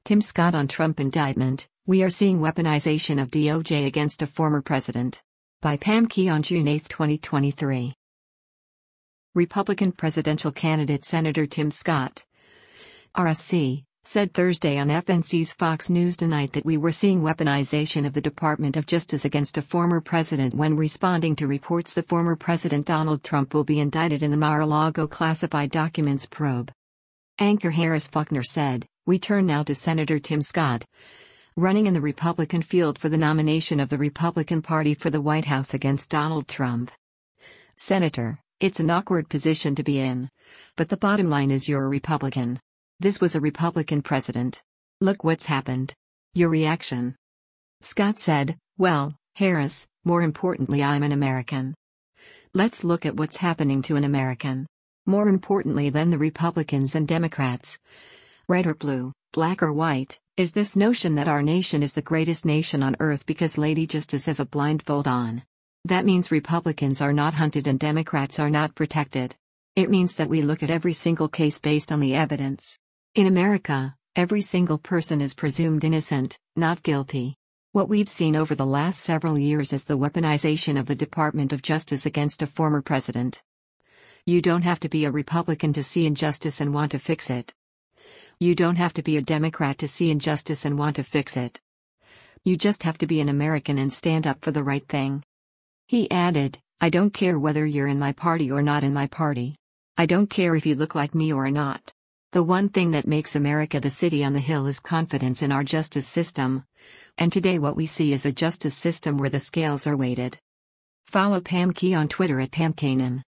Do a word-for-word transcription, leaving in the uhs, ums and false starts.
Tim Scott on Trump indictment, we are seeing weaponization of D O J against a former president. By Pam Key on June eighth, twenty twenty-three. Republican presidential candidate Senator Tim Scott, R S C, said Thursday on F N C's Fox News Tonight that we were seeing weaponization of the Department of Justice against a former president when responding to reports the former President Donald Trump will be indicted in the Mar-a-Lago classified documents probe. Anchor Harris Faulkner said, "We turn now to Senator Tim Scott, running in the Republican field for the nomination of the Republican Party for the White House against Donald Trump. Senator, it's an awkward position to be in. But the bottom line is you're a Republican. This was a Republican president. Look what's happened. Your reaction?" Scott said, "Well, Harris, more importantly I'm an American. Let's look at what's happening to an American. More importantly than the Republicans and Democrats. Red or blue, black or white, is this notion that our nation is the greatest nation on earth because Lady Justice has a blindfold on. That means Republicans are not hunted and Democrats are not protected. It means that we look at every single case based on the evidence. In America, every single person is presumed innocent, not guilty. What we've seen over the last several years is the weaponization of the Department of Justice against a former president. You don't have to be a Republican to see injustice and want to fix it. You don't have to be a Democrat to see injustice and want to fix it. You just have to be an American and stand up for the right thing." He added, "I don't care whether you're in my party or not in my party. I don't care if you look like me or not. The one thing that makes America the city on the hill is confidence in our justice system. And today what we see is a justice system where the scales are weighted." Follow Pam Key on Twitter at Pam Kanan.